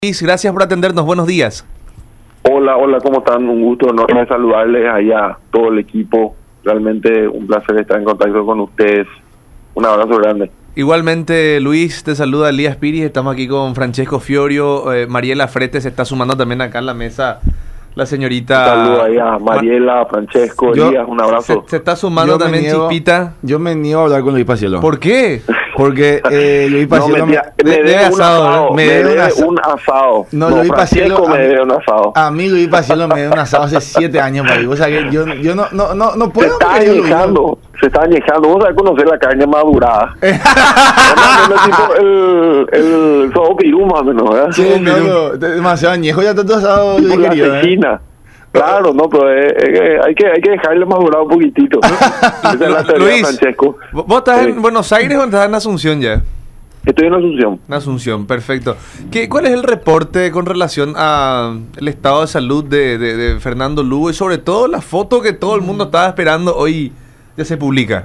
Luis, gracias por atendernos, buenos días. Hola, ¿cómo están? Un gusto enorme saludarles ahí a todo el equipo. Realmente un placer estar en contacto con ustedes. Un abrazo grande. Igualmente, Luis, te saluda Elías Piris, estamos aquí con Francesco Fiorio, Mariela Frete se está sumando también acá en la mesa, la señorita... Un saludo ahí a Mariela, Francesco, Elías, un abrazo. Se está sumando también Chispita. Yo me niego a hablar con Luis Pacielo. ¿Por qué? Porque Luis Pacielo me debe un asado. Me debe un asado. No, Luis Pacielo me debe un asado. A mí Luis Pacielo me debe un asado hace 7 años, Mario. O sea que yo no puedo. Se está añejando. Vos sabés conocer la carne madurada. el sobo pirú más o menos, ¿verdad? Sí, demasiado añejo. Ya tanto asado. Por la asesina. Claro, no, pero hay que dejarle madurar un poquitito. Esa es la teoría, Luis, Francesco. ¿Vos estás en Buenos Aires o estás en Asunción ya? Estoy en Asunción. En Asunción, perfecto. ¿Cuál es el reporte con relación al estado de salud de Fernando Lugo y sobre todo la foto que todo el mundo estaba esperando hoy ya se publica?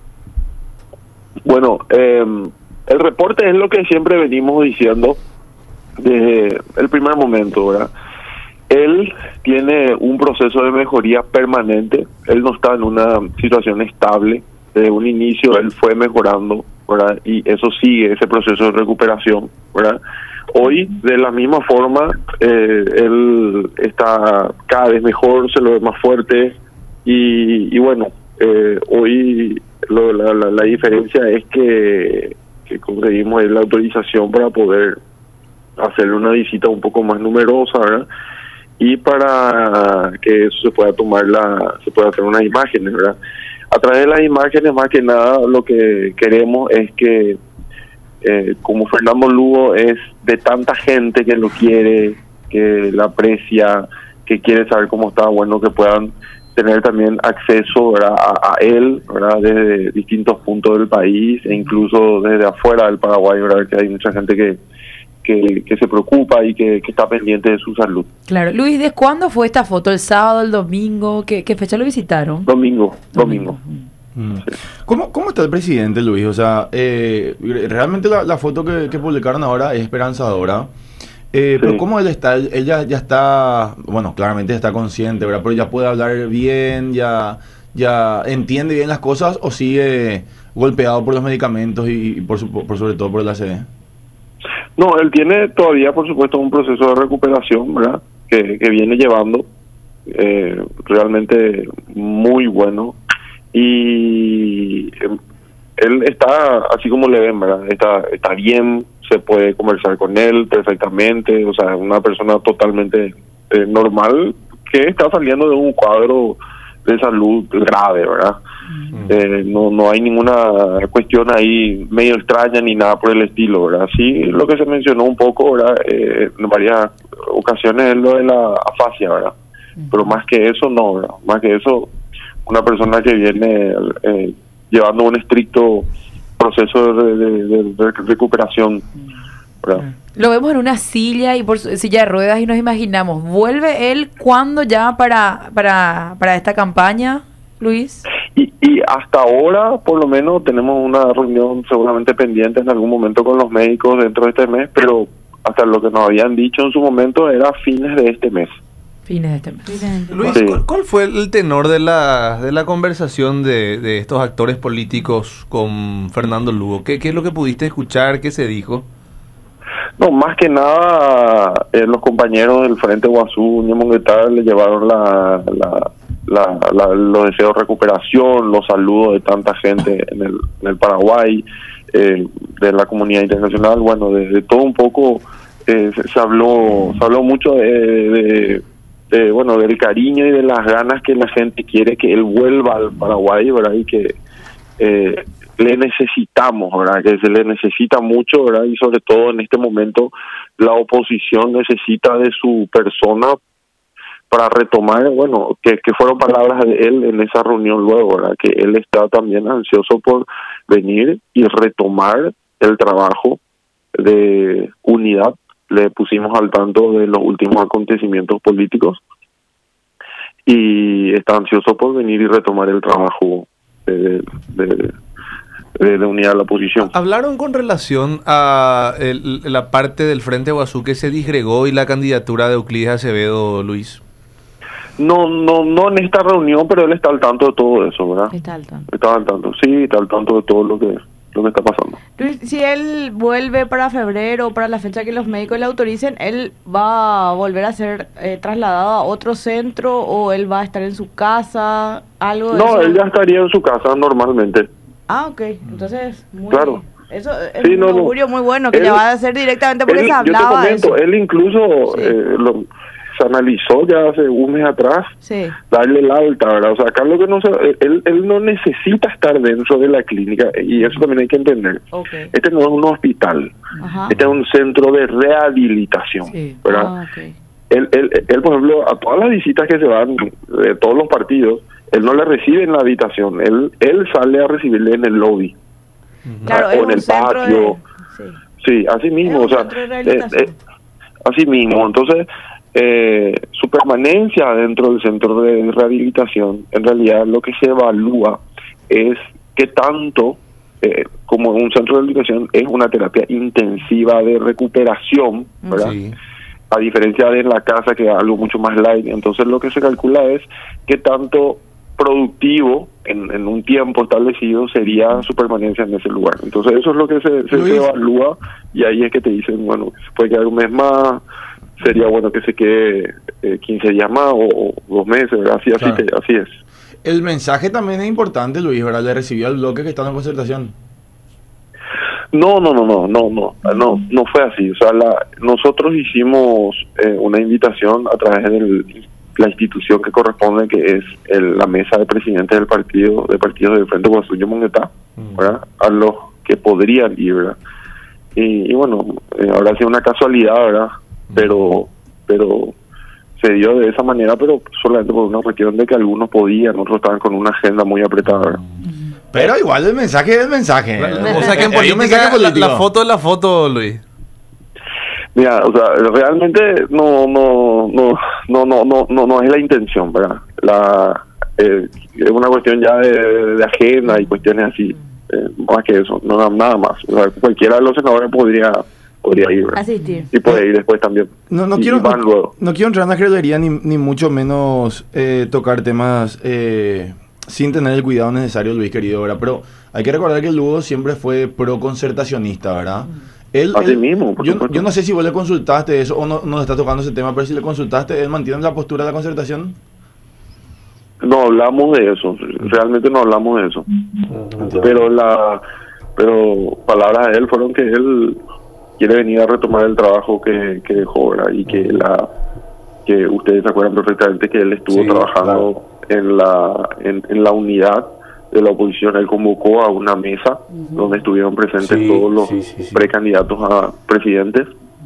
Bueno, el reporte es lo que siempre venimos diciendo desde el primer momento, ¿verdad? Él tiene un proceso de mejoría permanente, él no está en una situación estable, desde un inicio él fue mejorando, ¿verdad? Y eso sigue, ese proceso de recuperación, ¿verdad? Hoy, de la misma forma, él está cada vez mejor, se lo ve más fuerte, y bueno, hoy la diferencia es que conseguimos la autorización para poder hacerle una visita un poco más numerosa, ¿verdad? Y para que eso se pueda hacer unas imágenes, ¿verdad? A través de las imágenes, más que nada, lo que queremos es que, como Fernando Lugo es de tanta gente que lo quiere, que la aprecia, que quiere saber cómo está, bueno, que puedan tener también acceso, ¿verdad? a él, ¿verdad? Desde distintos puntos del país e incluso desde afuera del Paraguay, ¿verdad? Que hay mucha gente que se preocupa y que está pendiente de su salud. Claro. Luis, ¿de cuándo fue esta foto? ¿El sábado, el domingo? ¿Qué fecha lo visitaron? Domingo. Sí. ¿Cómo está el presidente, Luis? O sea, realmente la foto que publicaron ahora es esperanzadora. Pero Sí. ¿cómo él está? Él ya está, bueno, claramente está consciente, ¿verdad? Pero ya puede hablar bien, ya entiende bien las cosas, o sigue golpeado por los medicamentos y por sobre todo por el ACV. No, él tiene todavía, por supuesto, un proceso de recuperación, ¿verdad? Que viene llevando realmente muy bueno. Y él está, así como le ven, ¿verdad? Está bien, se puede conversar con él perfectamente, o sea, una persona totalmente normal que está saliendo de un cuadro de salud grave, ¿verdad? No hay ninguna cuestión ahí medio extraña ni nada por el estilo, ¿verdad? Sí, lo que se mencionó un poco, ¿verdad? En varias ocasiones es lo de la afasia, ¿verdad? Pero más que eso, no, ¿verdad? Más que eso, una persona que viene llevando un estricto proceso de recuperación, ¿verdad? Lo vemos en una silla y por silla de ruedas y nos imaginamos, ¿vuelve él cuándo ya para esta campaña, Luis? Y hasta ahora, por lo menos, tenemos una reunión seguramente pendiente en algún momento con los médicos dentro de este mes, pero hasta lo que nos habían dicho en su momento era fines de este mes. Fines de este mes. Luis, Sí. ¿cuál fue el tenor de la conversación de estos actores políticos con Fernando Lugo? ¿Qué es lo que pudiste escuchar? ¿Qué se dijo? No, más que nada, los compañeros del Frente Guazú, Ñemonguetar, le llevaron los deseos de recuperación, los saludos de tanta gente en el Paraguay, de la comunidad internacional, bueno, de todo un poco. Se habló mucho bueno, del cariño y de las ganas que la gente quiere que él vuelva al Paraguay, ¿verdad? Y que le necesitamos, ¿verdad? Que se le necesita mucho, ¿verdad? Y sobre todo en este momento la oposición necesita de su persona para retomar, bueno, que fueron palabras de él en esa reunión luego, ¿verdad? Que él está también ansioso por venir y retomar el trabajo de unidad. Le pusimos al tanto de los últimos acontecimientos políticos y está ansioso por venir y retomar el trabajo de de unidad de la oposición. ¿Hablaron con relación a la parte del Frente Guazú que se disgregó y la candidatura de Euclides Acevedo, Luis? No en esta reunión, pero él está al tanto de todo eso, ¿verdad? Está al tanto. Está al tanto, sí, está al tanto de todo lo que está pasando. Luis, si él vuelve para febrero, para la fecha que los médicos le autoricen, ¿él va a volver a ser trasladado a otro centro o él va a estar en su casa? ¿Algo de No, eso? él ya estaría en su casa normalmente. Ah, ok. Entonces, muy Claro. Eso es Sí, un no. augurio muy bueno, que Él- ya va a ser directamente porque se Yo te hablaba de comento, eso. él incluso Sí. se analizó ya hace un mes atrás Sí. darle el alta, ¿verdad? O sea, acá lo que no él no necesita estar dentro de la clínica y eso también hay que entender. Ok. Este no es un hospital, Ajá. este es un centro de rehabilitación, Sí. ¿verdad? Ah, ok. Él, por ejemplo, a todas las visitas que se van de todos los partidos, él no le recibe en la habitación, él sale a recibirle en el lobby. Claro, o es en un el centro patio. Sí. Sí, así mismo, Es o un sea, centro de rehabilitación. así mismo. Entonces, su permanencia dentro del centro de rehabilitación, en realidad lo que se evalúa es qué tanto, como un centro de rehabilitación, es una terapia intensiva de recuperación, ¿verdad? Sí. A diferencia de en la casa, que es algo mucho más light. Entonces, lo que se calcula es qué tanto productivo en un tiempo establecido sería su permanencia en ese lugar. Entonces eso es lo que se Luis. evalúa y ahí es que te dicen, bueno, se puede quedar un mes más, sería bueno que se quede 15 días más o 2 meses, ¿verdad? Así Claro. así es. El mensaje también es importante, Luis, ¿verdad? Le recibió al bloque que estaba en concertación. No fue así. O sea, nosotros hicimos una invitación a través de la institución que corresponde, que es la mesa de presidentes del partidos del Frente Guazú y Monguetá, ¿verdad? A los que podrían ir, ¿verdad? Y bueno, habrá sido una casualidad, ¿verdad? Pero se dio de esa manera, pero solamente por una cuestión de que algunos podían, otros estaban con una agenda muy apretada, ¿verdad? Pero igual el mensaje es el mensaje. O sea que en Hay un mensaje política político. la foto es la foto, Luis. Mira, o sea, realmente no es la intención, ¿verdad? Es una cuestión ya de agenda y cuestiones así, más que eso, no nada más. O sea, cualquiera de los senadores podría ir, ¿verdad? Asistir. Y puede ir después también. No Y quiero, van luego. no quiero entrar en la credolería ni mucho menos tocar temas sin tener el cuidado necesario, Luis, querido, ¿verdad? Pero hay que recordar que el Lugo siempre fue pro-concertacionista, ¿verdad? Así mismo, por supuesto. yo no sé si vos le consultaste eso o no está tocando ese tema, pero si le consultaste, ¿él mantiene la postura de la concertación? No hablamos de eso, realmente no hablamos de eso. Pero palabras de él fueron que él quiere venir a retomar el trabajo que dejó, ¿verdad? Y que ustedes se acuerdan perfectamente que él estuvo Sí, trabajando en la unidad de la oposición. Él convocó a una mesa donde estuvieron presentes Sí, todos los sí. precandidatos a presidentes.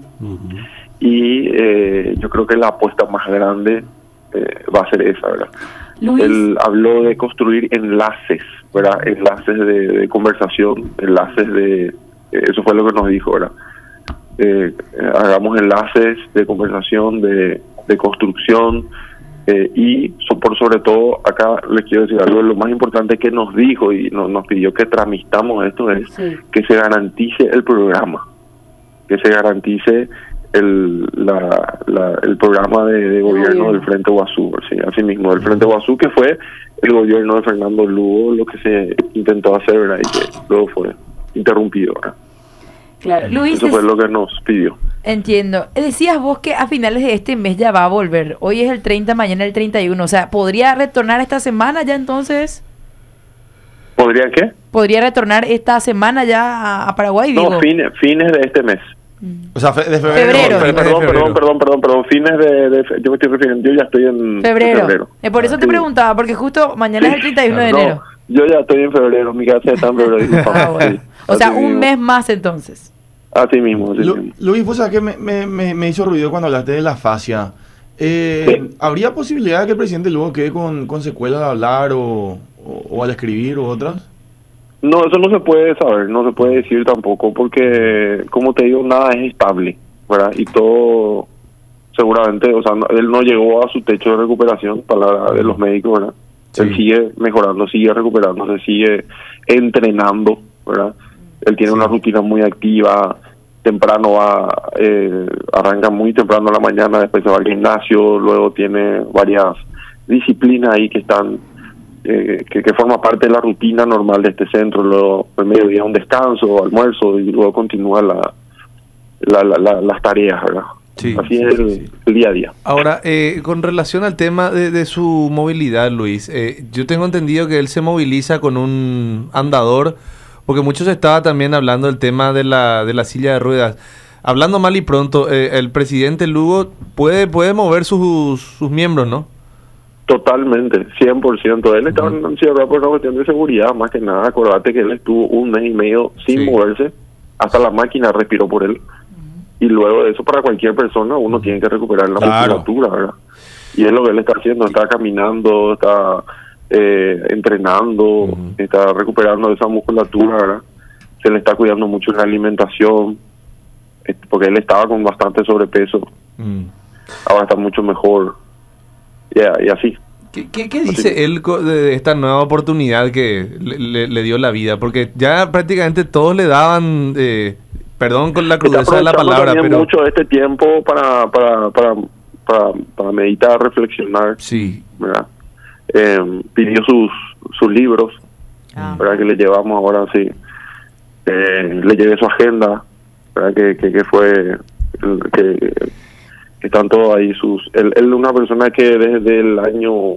Y yo creo que la apuesta más grande va a ser esa, ¿verdad? Luis. Él habló de construir enlaces, ¿verdad? Enlaces de conversación, enlaces de... eso fue lo que nos dijo, ¿verdad? Hagamos enlaces de conversación, de construcción, y por sobre todo, acá les quiero decir algo, lo más importante que nos dijo y nos pidió que transmitamos esto es que se garantice el programa, que se garantice el programa de gobierno del Frente Guazú, sí, así mismo, del Frente Guazú, que fue el gobierno de Fernando Lugo lo que se intentó hacer, ¿verdad? Y que luego fue interrumpido, ¿verdad? Claro. Luis, Eso fue lo que nos pidió. entiendo. Decías vos que a finales de este mes ya va a volver. Hoy es el 30, mañana el 31. O sea, ¿podría retornar esta semana ya entonces? ¿Podría qué? ¿Podría retornar esta semana ya a Paraguay? No, digo? fines de este mes. O sea, de febrero. Febrero. Perdón, fines yo me estoy refiriendo, yo ya estoy en Febrero. Por eso te Sí. preguntaba, porque justo mañana es el 31 de enero. No, yo ya estoy en febrero, mi casa está en febrero. disculpame, Ah, bueno. sí, O sea, así un mismo. mes más entonces. Así mismo, así mismo. Luis, vos sabés que me hizo ruido cuando hablaste de la fascia. ¿Habría posibilidad de que el presidente luego quede con secuelas al hablar o al escribir u otras? No, eso no se puede saber, no se puede decir tampoco, porque, como te digo, nada es estable, ¿verdad? Y todo, seguramente, o sea, él no llegó a su techo de recuperación, palabra de los médicos, ¿verdad? Sí. Él sigue mejorando, sigue recuperándose, sigue entrenando, ¿verdad? Él tiene una rutina muy activa, temprano arranca muy temprano en la mañana, después se va al gimnasio, luego tiene varias disciplinas ahí que están, que forma parte de la rutina normal de este centro. Luego al mediodía un descanso, almuerzo, y luego continúa las tareas, ¿verdad? Sí, así sí, es sí. el día a día. Ahora, con relación al tema de su movilidad, Luis, yo tengo entendido que él se moviliza con un andador, porque muchos estaba también hablando del tema de la silla de ruedas. Hablando mal y pronto, el presidente Lugo puede mover sus miembros, ¿no? Totalmente, 100%. Él estaba en silla por una cuestión de seguridad, más que nada. Acordate que él estuvo 1 mes y medio sin moverse, hasta la máquina respiró por él. Y luego de eso, para cualquier persona, uno tiene que recuperar la musculatura, ¿verdad? Y es lo que él está haciendo, está caminando, está entrenando, está recuperando esa musculatura, ¿verdad? Se le está cuidando mucho en la alimentación, porque él estaba con bastante sobrepeso. Ahora está mucho mejor, y así. ¿Qué dice él de esta nueva oportunidad que le dio la vida? Porque ya prácticamente todos le daban... perdón con la crudeza de la palabra, pero mucho este tiempo para meditar, reflexionar, sí, ¿verdad? Pidió sus libros, ¿verdad? Que le llevamos ahora, sí. Le llevé su agenda, ¿verdad? Que fue que están todos ahí él es una persona que desde el año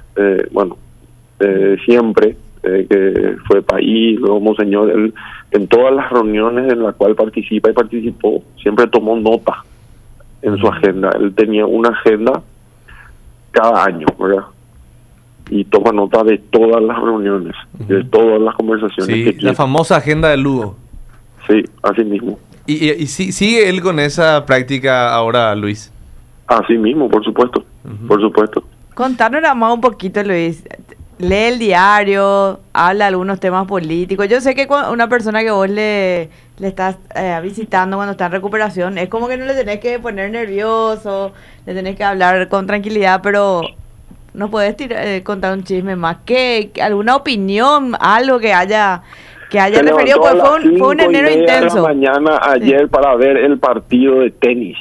siempre que fue país, luego monseñor, él en todas las reuniones en las cuales participó, siempre tomó nota en su agenda. Él tenía una agenda cada año, ¿verdad? Y toma nota de todas las reuniones, de todas las conversaciones sí, que tiene. La famosa agenda de Lugo. Sí, así mismo. ¿Y sigue él con esa práctica ahora, Luis? Así mismo, por supuesto, por supuesto. Contanos nada más un poquito, Luis. Lee el diario, habla algunos temas políticos. Yo sé que una persona que vos le estás visitando cuando está en recuperación, es como que no le tenés que poner nervioso, le tenés que hablar con tranquilidad, pero ¿nos podés contar un chisme más? ¿Alguna opinión, algo que haya referido? Pues fue un enero intenso. De la mañana ayer para ver el partido de tenis.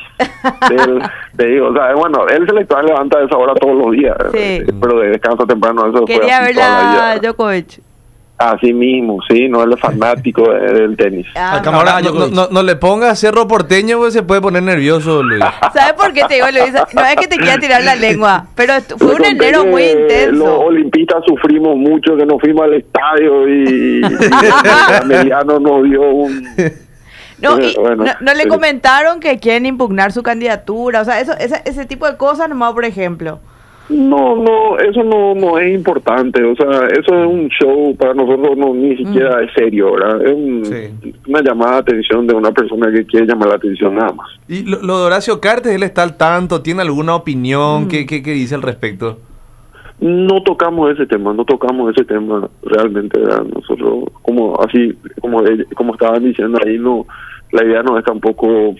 Te digo, o sea, bueno, él se levanta a esa hora todos los días, sí. Pero de descanso temprano. Eso quería ver a Djokovic. Así mismo, sí, no, él es fanático del tenis. Camarada, no le ponga cerro porteño, pues se puede poner nervioso, Luis. ¿Sabes por qué te digo, Luis? No es que te quiera tirar la lengua, pero fue un enero muy intenso. Los olimpistas sufrimos mucho, que nos fuimos al estadio y el americano nos dio un... No le comentaron que quieren impugnar su candidatura, o sea, ese tipo de cosas nomás, por ejemplo. No, eso no es importante, o sea, eso es un show, para nosotros ni siquiera es serio, ¿verdad? Es una llamada de atención de una persona que quiere llamar la atención nada más. Y lo de Horacio Cartes, ¿él está al tanto? ¿Tiene alguna opinión? ¿Qué dice al respecto? No tocamos ese tema realmente, ¿verdad? Nosotros, como estaban diciendo ahí, la idea no es tampoco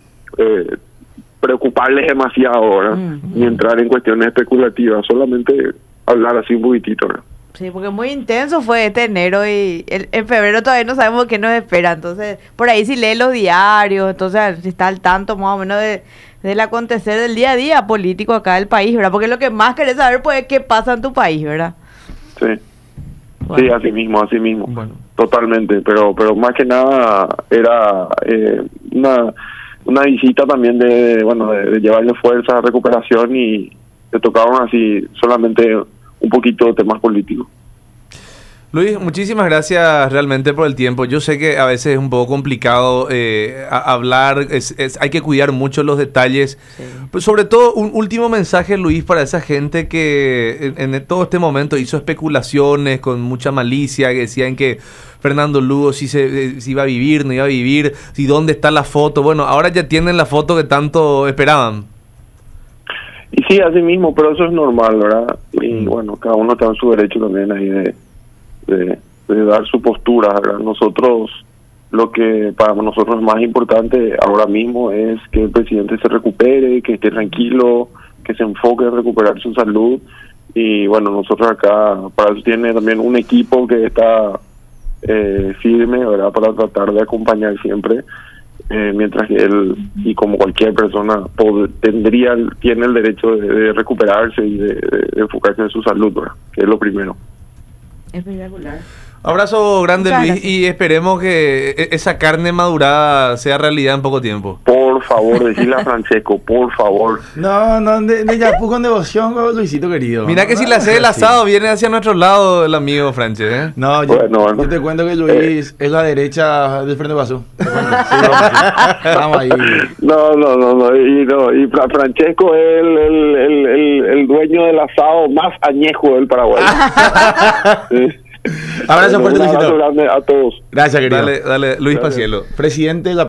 preocuparles demasiado, ¿verdad? Ni entrar en cuestiones especulativas, solamente hablar así un poquitito, ¿verdad? Sí, porque muy intenso fue este enero y en febrero todavía no sabemos qué nos espera, entonces por ahí si lee los diarios, entonces si está al tanto más o menos del acontecer del día a día político acá del país, ¿verdad? Porque lo que más querés saber pues es qué pasa en tu país, ¿verdad? Sí. Bueno. Sí, así mismo. Bueno. Totalmente, pero más que nada era una visita también de llevarle fuerza, recuperación, y le tocaron así solamente un poquito de temas políticos. Luis, muchísimas gracias realmente por el tiempo. Yo sé que a veces es un poco complicado hablar, hay que cuidar mucho los detalles. Sí. Pues sobre todo, un último mensaje, Luis, para esa gente que en todo este momento hizo especulaciones con mucha malicia, que decían que Fernando Lugo si iba a vivir, no iba a vivir, si dónde está la foto. Bueno, ahora ya tienen la foto que tanto esperaban. Y sí, así mismo, pero eso es normal, ¿verdad? Y bueno, cada uno está en su derecho también ahí de dar su postura, ¿verdad? Nosotros, lo que para nosotros es más importante ahora mismo es que el presidente se recupere, que esté tranquilo, que se enfoque en recuperar su salud. Y bueno, nosotros acá, para eso tiene también un equipo que está firme, ¿verdad? Para tratar de acompañar siempre, mientras que él, y como cualquier persona, tiene el derecho de recuperarse y de enfocarse en su salud, ¿verdad? Que es lo primero. Espectacular. Abrazo grande, Muchas Luis, gracias. y esperemos que esa carne madurada sea realidad en poco tiempo. Por favor, decirle a Francesco, por favor. No, de Yapú con devoción, Luisito querido. Mira que No, si le haces el así. asado, viene hacia nuestro lado el amigo Franche, ¿eh? No, yo, Bueno. yo te cuento que Luis es la derecha del Frente Paso. Sí, estamos ahí. Y Francesco es el dueño del asado más añejo del Paraguay. Sí. Abrazo fuerte, Un abrazo Luisito. grande a todos. Gracias, querido. Dale, Luis Gracias. Pacielo. Presidente de la